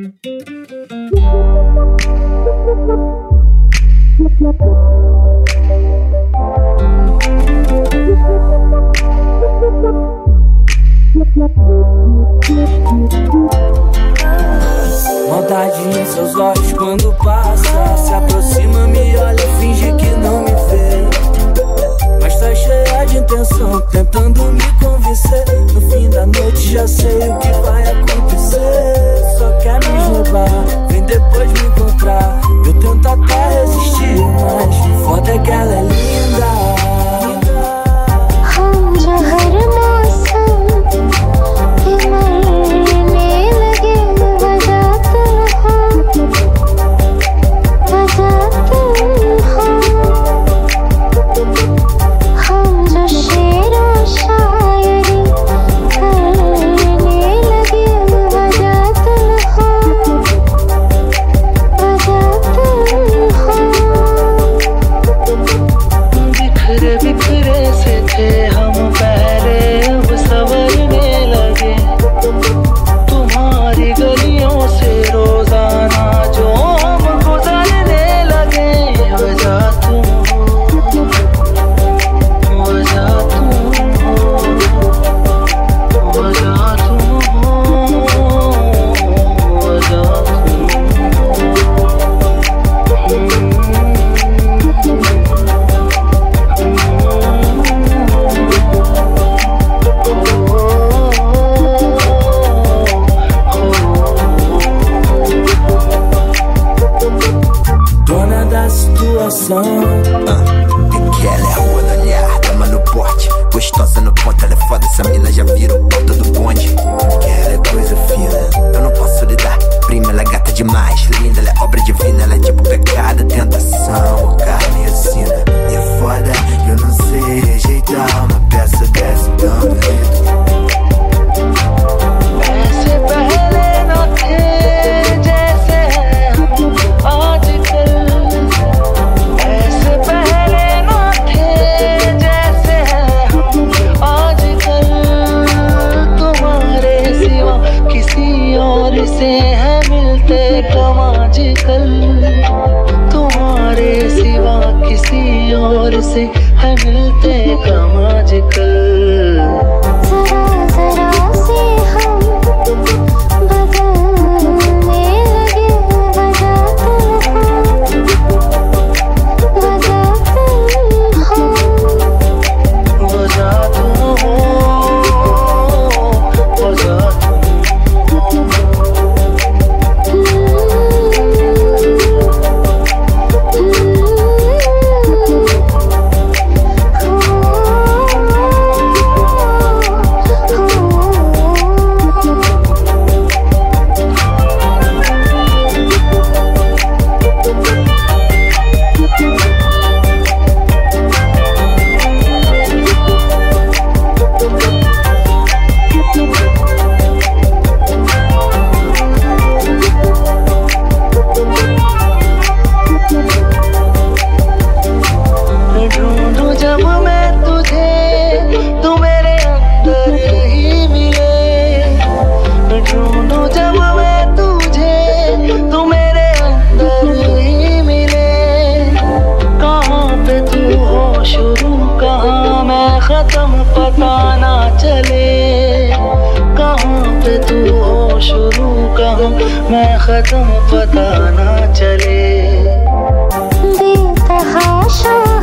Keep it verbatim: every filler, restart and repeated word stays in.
Maldade em seus olhos quando passa, se aproxima, me olha, finge que não me vê, mas tá cheia de intenção, tentando me convencer. No fim da noite já sei o que vai acontecer. Só quer me levar, vem depois me encontrar. Eu tento até resistir, mas foda é que ela é linda. मैं खत्म पता ना चले। बेतहाशा